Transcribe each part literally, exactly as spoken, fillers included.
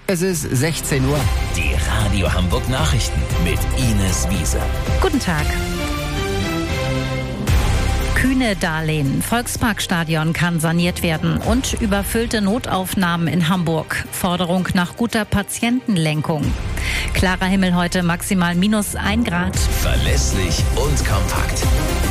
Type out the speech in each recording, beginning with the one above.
Es ist sechzehn Uhr. Die Radio Hamburg Nachrichten mit Ines Wiese. Guten Tag. Kühne Darlehen. Volksparkstadion kann saniert werden und überfüllte Notaufnahmen in Hamburg. Forderung nach guter Patientenlenkung. Klarer Himmel heute, maximal minus ein Grad. Verlässlich und kompakt.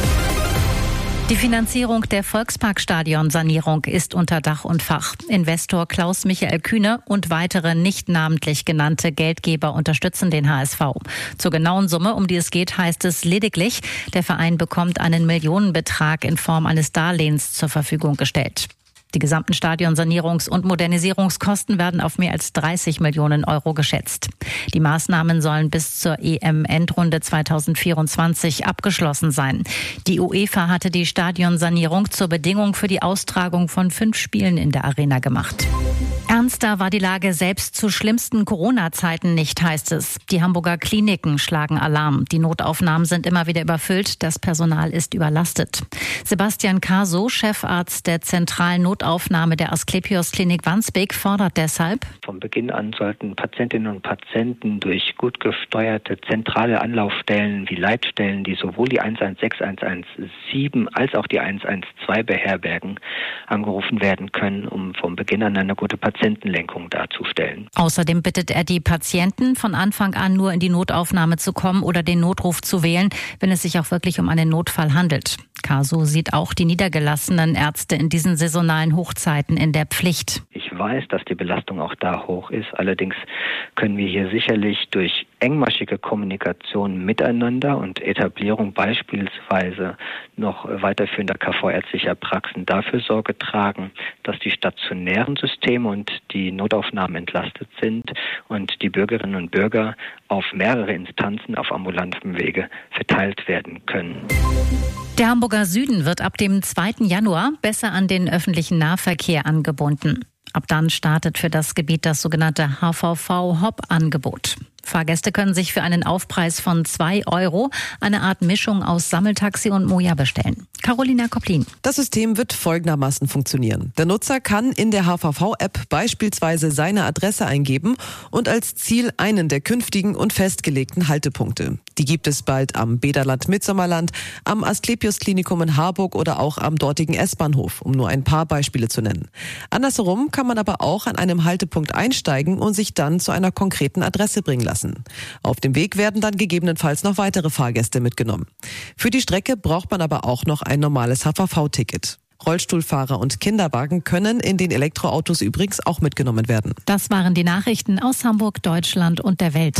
Die Finanzierung der Volksparkstadion-Sanierung ist unter Dach und Fach. Investor Klaus-Michael Kühne und weitere nicht namentlich genannte Geldgeber unterstützen den H S V. Zur genauen Summe, um die es geht, heißt es lediglich, der Verein bekommt einen Millionenbetrag in Form eines Darlehens zur Verfügung gestellt. Die gesamten Stadionsanierungs- und Modernisierungskosten werden auf mehr als dreißig Millionen Euro geschätzt. Die Maßnahmen sollen bis zur E M-Endrunde zweitausendvierundzwanzig abgeschlossen sein. Die UEFA hatte die Stadionsanierung zur Bedingung für die Austragung von fünf Spielen in der Arena gemacht. Ernster war die Lage selbst zu schlimmsten Corona-Zeiten nicht, heißt es. Die Hamburger Kliniken schlagen Alarm. Die Notaufnahmen sind immer wieder überfüllt, das Personal ist überlastet. Sebastian Caso, Chefarzt der zentralen Notaufnahme der Asklepios Klinik Wandsbek, fordert deshalb: Von Beginn an sollten Patientinnen und Patienten durch gut gesteuerte zentrale Anlaufstellen wie Leitstellen, die sowohl die eins eins sechs, eins eins sieben als auch die eins eins zwei beherbergen, angerufen werden können, um von Beginn an eine gute Patientenlenkung darzustellen. Außerdem bittet er die Patienten, von Anfang an nur in die Notaufnahme zu kommen oder den Notruf zu wählen, wenn es sich auch wirklich um einen Notfall handelt. Caso sieht auch die niedergelassenen Ärzte in diesen saisonalen Hochzeiten in der Pflicht. Ich weiß, dass die Belastung auch da hoch ist. Allerdings können wir hier sicherlich durch engmaschige Kommunikation miteinander und Etablierung beispielsweise noch weiterführender K V-ärztlicher Praxen dafür Sorge tragen, dass die stationären Systeme und die Notaufnahmen entlastet sind und die Bürgerinnen und Bürger auf mehrere Instanzen auf ambulantem Wege verteilt werden können. Der Hamburger Süden wird ab dem zweiten Januar besser an den öffentlichen Nahverkehr angebunden. Ab dann startet für das Gebiet das sogenannte H V V-Hop-Angebot. Fahrgäste können sich für einen Aufpreis von zwei Euro eine Art Mischung aus Sammeltaxi und Moja bestellen. Carolina Koplin. Das System wird folgendermaßen funktionieren. Der Nutzer kann in der H V V-App beispielsweise seine Adresse eingeben und als Ziel einen der künftigen und festgelegten Haltepunkte. Die gibt es bald am Bäderland Mitsommerland, am Asklepios Klinikum in Harburg oder auch am dortigen S-Bahnhof, um nur ein paar Beispiele zu nennen. Andersherum kann man aber auch an einem Haltepunkt einsteigen und sich dann zu einer konkreten Adresse bringen lassen. Auf dem Weg werden dann gegebenenfalls noch weitere Fahrgäste mitgenommen. Für die Strecke braucht man aber auch noch ein normales H V V-Ticket. Rollstuhlfahrer und Kinderwagen können in den Elektroautos übrigens auch mitgenommen werden. Das waren die Nachrichten aus Hamburg, Deutschland und der Welt.